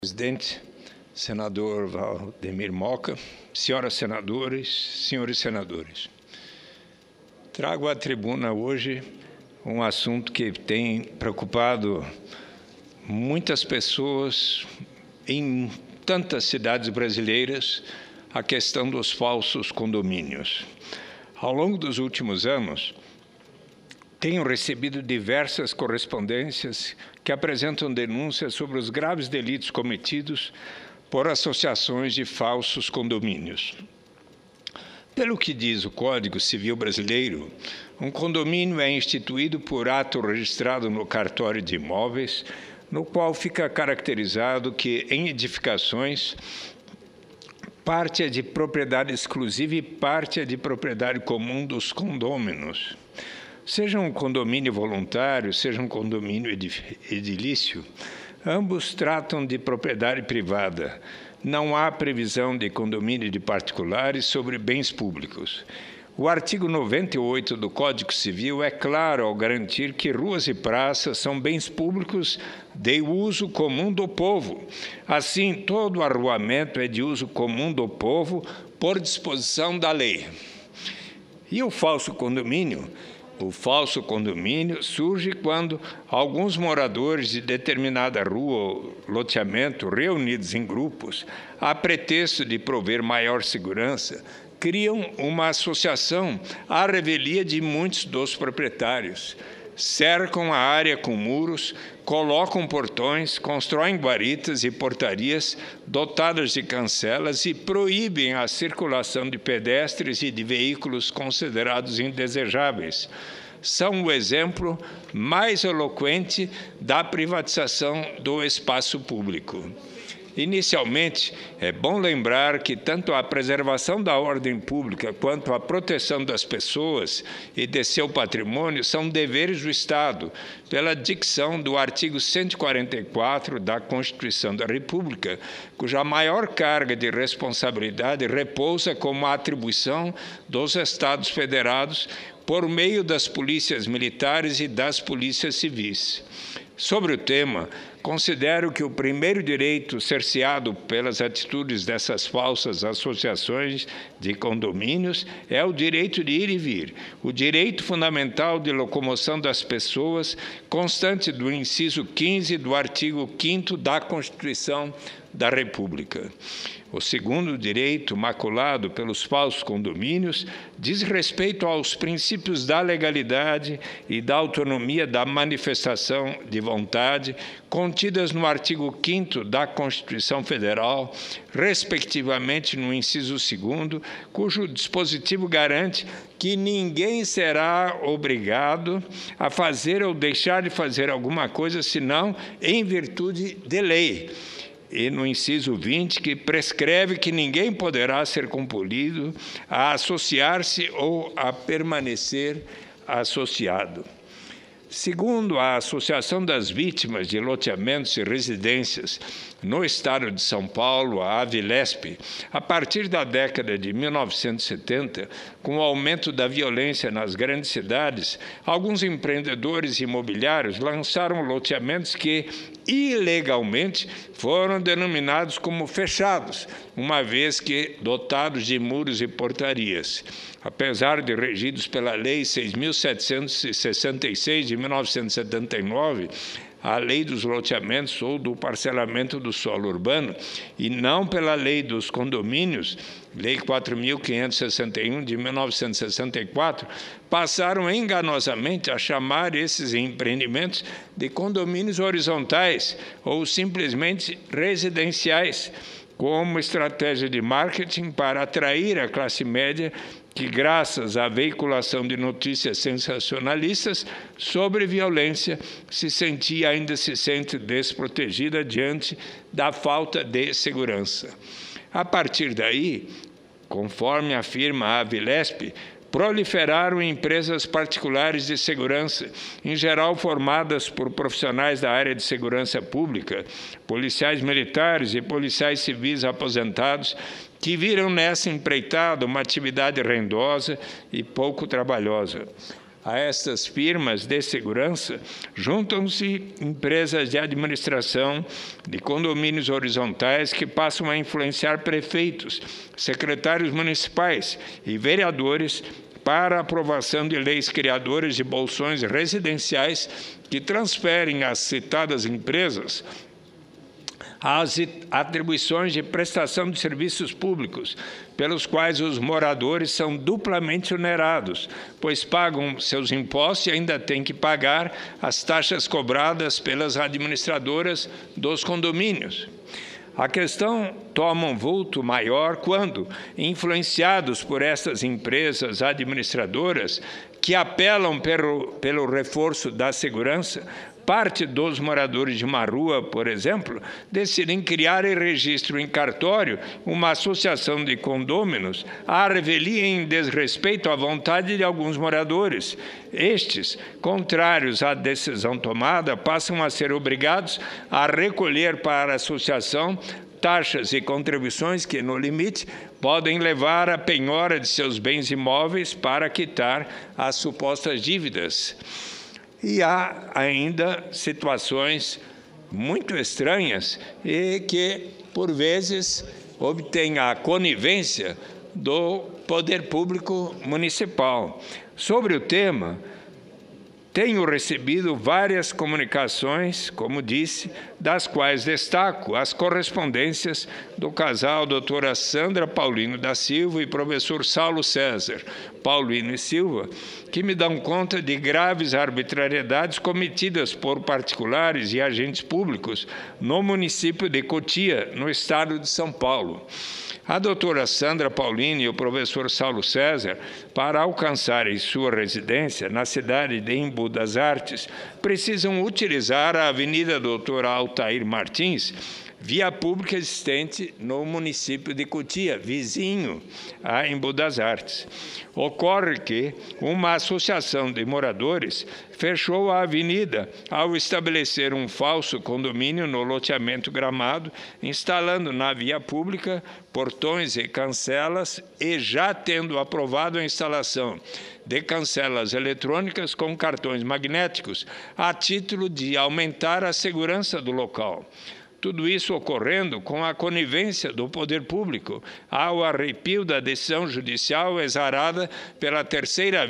Presidente, senador Valdemir Moca, senhoras senadoras, senhores senadores. Trago à tribuna hoje um assunto que tem preocupado muitas pessoas em tantas cidades brasileiras, a questão dos falsos condomínios. Ao longo dos últimos anos, tenho recebido diversas correspondências que apresentam denúncias sobre os graves delitos cometidos por associações de falsos condomínios. Pelo que diz o Código Civil Brasileiro, um condomínio é instituído por ato registrado no cartório de imóveis, no qual fica caracterizado que, em edificações, parte é de propriedade exclusiva e parte é de propriedade comum dos condôminos. Seja um condomínio voluntário, seja um condomínio edilício, ambos tratam de propriedade privada. Não há previsão de condomínio de particulares sobre bens públicos. O artigo 98 do Código Civil é claro ao garantir que ruas e praças são bens públicos de uso comum do povo. Assim, todo arruamento é de uso comum do povo por disposição da lei. E o falso condomínio? O falso condomínio surge quando alguns moradores de determinada rua ou loteamento, reunidos em grupos, a pretexto de prover maior segurança, criam uma associação à revelia de muitos dos proprietários. Cercam a área com muros, colocam portões, constroem guaritas e portarias dotadas de cancelas e proíbem a circulação de pedestres e de veículos considerados indesejáveis. São o exemplo mais eloquente da privatização do espaço público. Inicialmente, é bom lembrar que tanto a preservação da ordem pública quanto a proteção das pessoas e de seu patrimônio são deveres do Estado, pela dicção do artigo 144 da Constituição da República, cuja maior carga de responsabilidade repousa como a atribuição dos Estados federados por meio das polícias militares e das polícias civis. Sobre o tema, considero que o primeiro direito cerceado pelas atitudes dessas falsas associações de condomínios é o direito de ir e vir, o direito fundamental de locomoção das pessoas, constante do inciso 15 do artigo 5º da Constituição da República. O segundo direito, maculado pelos falsos condomínios, diz respeito aos princípios da legalidade e da autonomia da manifestação de vontade, contidas no artigo 5º da Constituição Federal, respectivamente no inciso 2º, cujo dispositivo garante que ninguém será obrigado a fazer ou deixar de fazer alguma coisa, senão em virtude de lei. E no inciso 20, que prescreve que ninguém poderá ser compelido a associar-se ou a permanecer associado. Segundo a Associação das Vítimas de Loteamentos e Residências no Estado de São Paulo, a Avilesp, a partir da década de 1970, com o aumento da violência nas grandes cidades, alguns empreendedores imobiliários lançaram loteamentos que, ilegalmente, foram denominados como fechados, uma vez que dotados de muros e portarias. Apesar de regidos pela Lei 6.766 de 1979, a Lei dos Loteamentos ou do Parcelamento do Solo Urbano, e não pela Lei dos Condomínios, Lei 4.561 de 1964, passaram enganosamente a chamar esses empreendimentos de condomínios horizontais ou simplesmente residenciais, como estratégia de marketing para atrair a classe média que, graças à veiculação de notícias sensacionalistas sobre violência, ainda se sente desprotegida diante da falta de segurança. A partir daí, conforme afirma a Avilesp, proliferaram empresas particulares de segurança, em geral formadas por profissionais da área de segurança pública, policiais militares e policiais civis aposentados, que viram nessa empreitada uma atividade rendosa e pouco trabalhosa. A estas firmas de segurança juntam-se empresas de administração de condomínios horizontais que passam a influenciar prefeitos, secretários municipais e vereadores para a aprovação de leis criadoras de bolsões residenciais que transferem às citadas empresas as atribuições de prestação de serviços públicos, pelos quais os moradores são duplamente onerados, pois pagam seus impostos e ainda têm que pagar as taxas cobradas pelas administradoras dos condomínios. A questão toma um vulto maior quando, influenciados por essas empresas administradoras, que apelam pelo reforço da segurança, parte dos moradores de uma rua, por exemplo, decidem criar e registram em cartório uma associação de condôminos à revelia em desrespeito à vontade de alguns moradores. Estes, contrários à decisão tomada, passam a ser obrigados a recolher para a associação taxas e contribuições que, no limite, podem levar à penhora de seus bens imóveis para quitar as supostas dívidas. E há ainda situações muito estranhas e que, por vezes, obtêm a conivência do poder público municipal. Sobre o tema, tenho recebido várias comunicações, como disse, das quais destaco as correspondências do casal doutora Sandra Paulino da Silva e professor Saulo César Paulino e Silva, que me dão conta de graves arbitrariedades cometidas por particulares e agentes públicos no município de Cotia, no estado de São Paulo. A doutora Sandra Paulino e o professor Saulo César, para alcançarem sua residência na cidade de Embu das Artes, precisam utilizar a Avenida Doutor Altair Martins, via pública existente no município de Cotia, vizinho a Embu das Artes. Ocorre que uma associação de moradores fechou a avenida ao estabelecer um falso condomínio no loteamento Gramado, instalando na via pública portões e cancelas e já tendo aprovado a instalação de cancelas eletrônicas com cartões magnéticos, a título de aumentar a segurança do local. Tudo isso ocorrendo com a conivência do poder público, ao arrepio da decisão judicial exarada pela terceira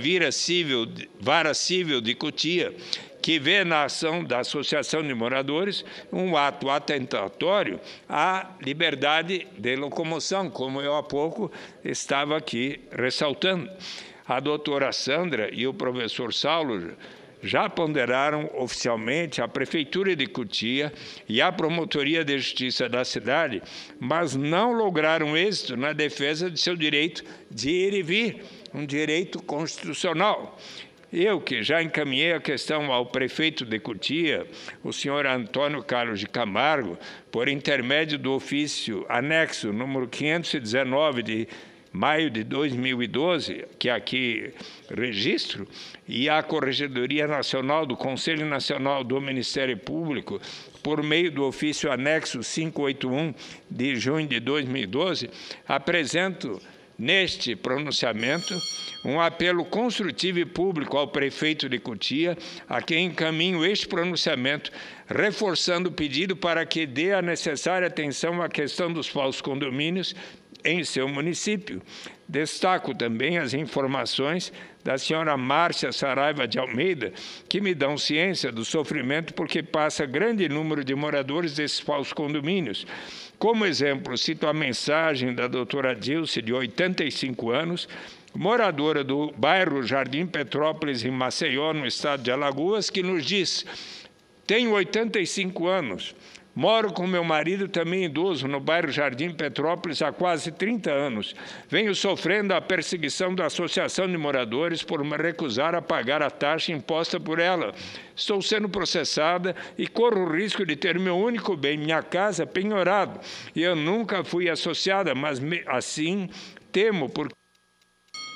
vara civil de Cotia, que vê na ação da Associação de Moradores um ato atentatório à liberdade de locomoção, como eu há pouco estava aqui ressaltando. A doutora Sandra e o professor Saulo já ponderaram oficialmente a Prefeitura de Cotia e a Promotoria de Justiça da cidade, mas não lograram êxito na defesa de seu direito de ir e vir, um direito constitucional. Eu, que já encaminhei a questão ao prefeito de Cotia, o senhor Antônio Carlos de Camargo, por intermédio do ofício anexo número 519 de maio de 2012, que aqui registro, e a Corregedoria Nacional do Conselho Nacional do Ministério Público, por meio do ofício anexo 581 de junho de 2012, apresento neste pronunciamento um apelo construtivo e público ao prefeito de Cotia, a quem encaminho este pronunciamento, reforçando o pedido para que dê a necessária atenção à questão dos falsos condomínios em seu município. Destaco também as informações da senhora Márcia Saraiva de Almeida, que me dão ciência do sofrimento porque passa grande número de moradores desses falsos condomínios. Como exemplo, cito a mensagem da doutora Dilce, de 85 anos, moradora do bairro Jardim Petrópolis, em Maceió, no estado de Alagoas, que nos diz: tenho 85 anos, moro com meu marido, também idoso, no bairro Jardim Petrópolis há quase 30 anos. Venho sofrendo a perseguição da Associação de Moradores por me recusar a pagar a taxa imposta por ela. Estou sendo processada e corro o risco de ter meu único bem, minha casa, penhorado. E eu nunca fui associada, mas assim temo, porque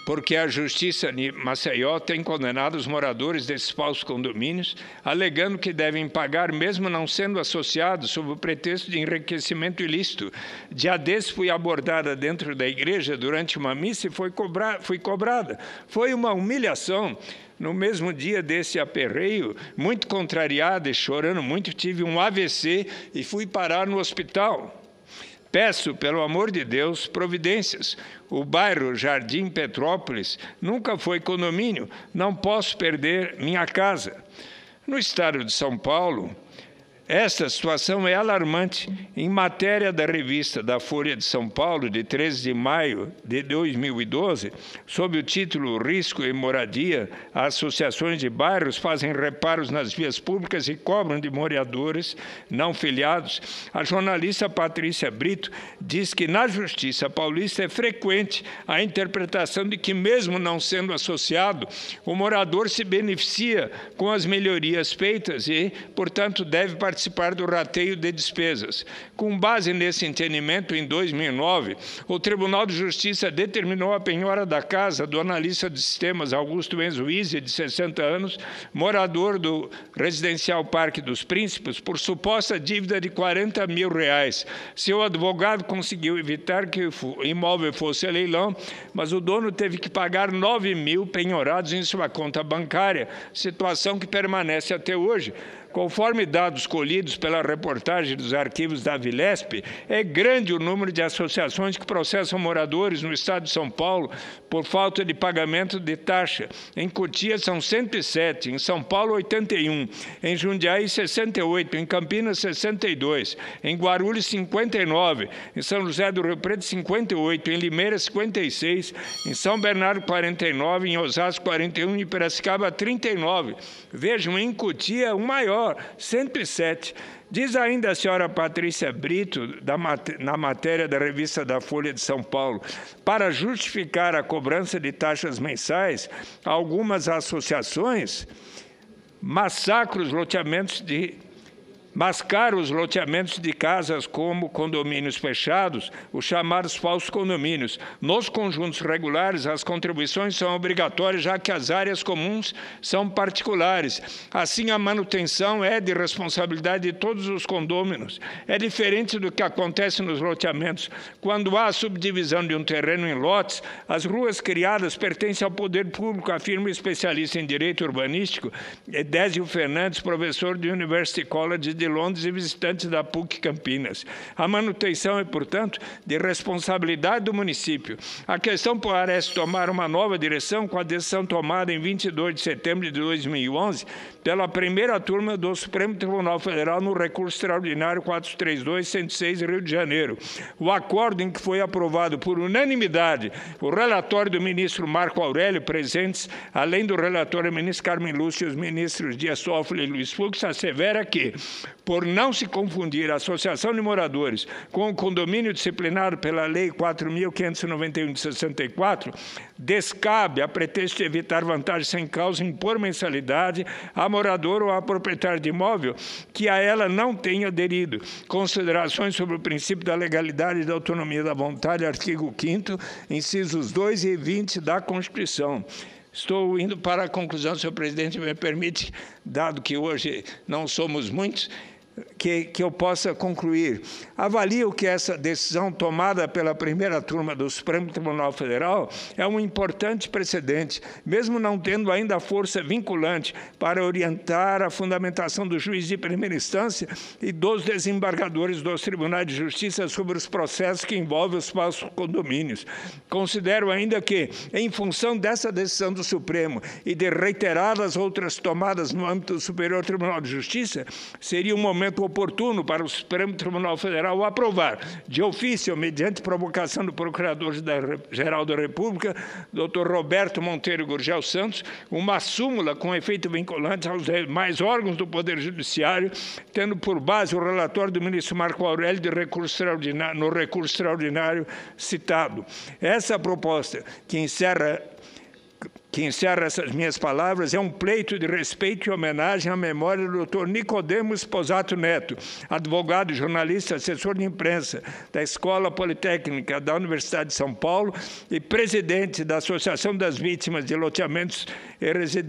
porque a Justiça de Maceió tem condenado os moradores desses falsos condomínios, alegando que devem pagar mesmo não sendo associados, sob o pretexto de enriquecimento ilícito. Dia desses fui abordada dentro da igreja durante uma missa e fui cobrada. Foi uma humilhação. No mesmo dia desse aperreio, muito contrariada e chorando muito, tive um AVC e fui parar no hospital. Peço, pelo amor de Deus, providências. O bairro Jardim Petrópolis nunca foi condomínio. Não posso perder minha casa. No estado de São Paulo, esta situação é alarmante. Em matéria da revista da Folha de São Paulo, de 13 de maio de 2012, sob o título Risco e Moradia, associações de bairros fazem reparos nas vias públicas e cobram de moradores não filiados, a jornalista Patrícia Brito diz que na Justiça Paulista é frequente a interpretação de que, mesmo não sendo associado, o morador se beneficia com as melhorias feitas e, portanto, deve participar do rateio de despesas. Com base nesse entendimento, em 2009, o Tribunal de Justiça determinou a penhora da casa do analista de sistemas Augusto Enzo Izzi, de 60 anos, morador do residencial Parque dos Príncipes, por suposta dívida de R$40 mil. Seu advogado conseguiu evitar que o imóvel fosse a leilão, mas o dono teve que pagar R$9 mil penhorados em sua conta bancária, situação que permanece até hoje. Conforme dados colhidos pela reportagem dos arquivos da Vilesp, é grande o número de associações que processam moradores no estado de São Paulo por falta de pagamento de taxa. Em Cotia são 107, em São Paulo 81, em Jundiaí 68, em Campinas 62, em Guarulhos 59, em São José do Rio Preto 58, em Limeira 56, em São Bernardo 49, em Osasco 41 e em Piracicaba 39. Vejam, em Cotia o maior, 107. Diz ainda a senhora Patrícia Brito, na matéria da revista da Folha de São Paulo, para justificar a cobrança de taxas mensais, algumas associações mascaram os loteamentos de casas como condomínios fechados, os chamados falsos condomínios. Nos conjuntos regulares, as contribuições são obrigatórias, já que as áreas comuns são particulares. Assim, a manutenção é de responsabilidade de todos os condôminos. É diferente do que acontece nos loteamentos. Quando há a subdivisão de um terreno em lotes, as ruas criadas pertencem ao poder público, afirma o especialista em direito urbanístico, Edésio Fernandes, professor do University College de Londres e visitante da PUC Campinas. A manutenção é, portanto, de responsabilidade do município. A questão parece tomar uma nova direção com a decisão tomada em 22 de setembro de 2011 pela primeira turma do Supremo Tribunal Federal no recurso extraordinário 432-106, Rio de Janeiro. O acordo, em que foi aprovado por unanimidade o relatório do ministro Marco Aurélio, presentes, além do relator, a ministra Carmen Lúcia e os ministros Dias Toffoli e Luiz Fux, assevera que, por não se confundir a associação de moradores com o condomínio disciplinado pela Lei 4.591 de 64, descabe, a pretexto de evitar vantagens sem causa, impor mensalidade a morador ou a proprietário de imóvel que a ela não tenha aderido. Considerações sobre o princípio da legalidade e da autonomia da vontade, artigo 5º, incisos 2 e 20 da Constituição. Estou indo para a conclusão, senhor presidente, me permite, dado que hoje não somos muitos, que eu possa concluir. Avalio que essa decisão tomada pela primeira turma do Supremo Tribunal Federal é um importante precedente, mesmo não tendo ainda força vinculante para orientar a fundamentação do juiz de primeira instância e dos desembargadores dos tribunais de justiça sobre os processos que envolvem os falsos condomínios. Considero ainda que, em função dessa decisão do Supremo e de reiteradas outras tomadas no âmbito do Superior Tribunal de Justiça, seria um momento oportuno para o Supremo Tribunal Federal aprovar, de ofício, mediante provocação do Procurador-Geral da República, Dr. Roberto Monteiro Gurgel Santos, uma súmula com efeito vinculante aos demais órgãos do Poder Judiciário, tendo por base o relatório do ministro Marco Aurélio no recurso extraordinário citado. Essa proposta, que que encerra essas minhas palavras é um pleito de respeito e homenagem à memória do Dr. Nicodemo Sposato Neto, advogado, jornalista, assessor de imprensa da Escola Politécnica da Universidade de São Paulo e presidente da Associação das Vítimas de Loteamentos e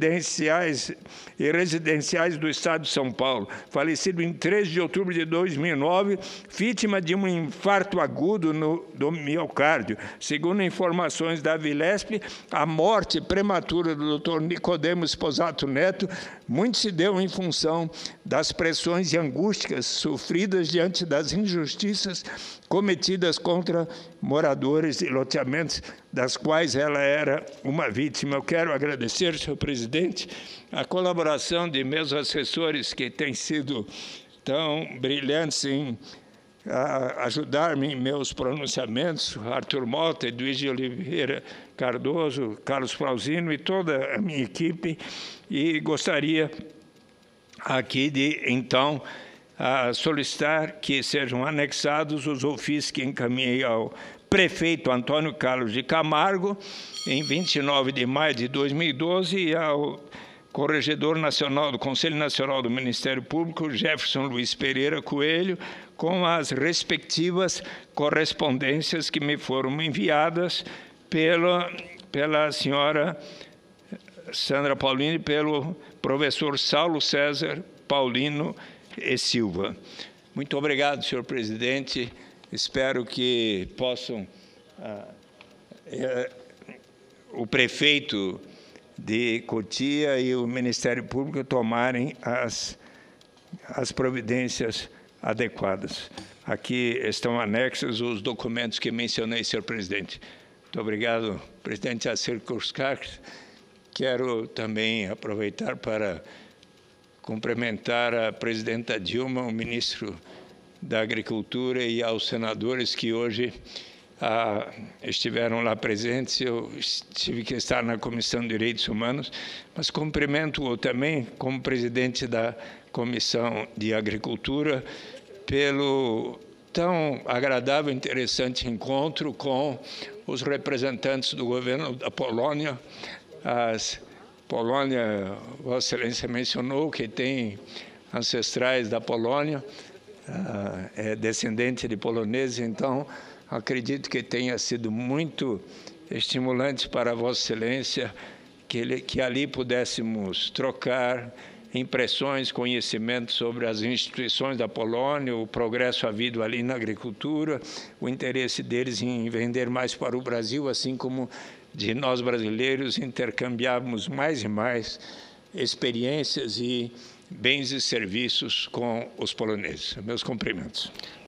Residenciais do Estado de São Paulo, falecido em 13 de outubro de 2009, vítima de um infarto agudo do miocárdio. Segundo informações da Avilesp, a morte prematura do Dr. Nicodemo Sposato Neto muito se deu em função das pressões e angústias sofridas diante das injustiças cometidas contra moradores de loteamentos, das quais ela era uma vítima. Eu quero agradecer, senhor presidente, a colaboração de meus assessores que têm sido tão brilhantes em ajudar-me em meus pronunciamentos, Arthur Mota, Edwige de Oliveira Cardoso, Carlos Flauzino e toda a minha equipe, e gostaria aqui de, então, solicitar que sejam anexados os ofícios que encaminhei ao prefeito Antônio Carlos de Camargo, em 29 de maio de 2012, e ao Corregedor Nacional do Conselho Nacional do Ministério Público, Jefferson Luiz Pereira Coelho, com as respectivas correspondências que me foram enviadas pela senhora Sandra Paulino e pelo professor Saulo César Paulino e Silva. Muito obrigado, senhor presidente. Espero que possam o prefeito de Cotia e o Ministério Público tomarem as providências adequadas. Aqui estão anexos os documentos que mencionei, senhor presidente. Muito obrigado, presidente Acir Kurskak. Quero também aproveitar para cumprimentar a presidenta Dilma, o ministro da Agricultura e aos senadores que hoje estiveram lá presentes. Eu tive que estar na Comissão de Direitos Humanos, mas cumprimento-o também como presidente da Comissão de Agricultura pelo tão agradável e interessante encontro com os representantes do governo da Polônia. Polônia, Vossa Excelência mencionou que tem ancestrais da Polônia, é descendente de poloneses, então acredito que tenha sido muito estimulante para Vossa Excelência que ali pudéssemos trocar impressões, conhecimentos sobre as instituições da Polônia, o progresso havido ali na agricultura, o interesse deles em vender mais para o Brasil, assim como de nós brasileiros intercambiarmos mais e mais experiências e bens e serviços com os poloneses. Meus cumprimentos.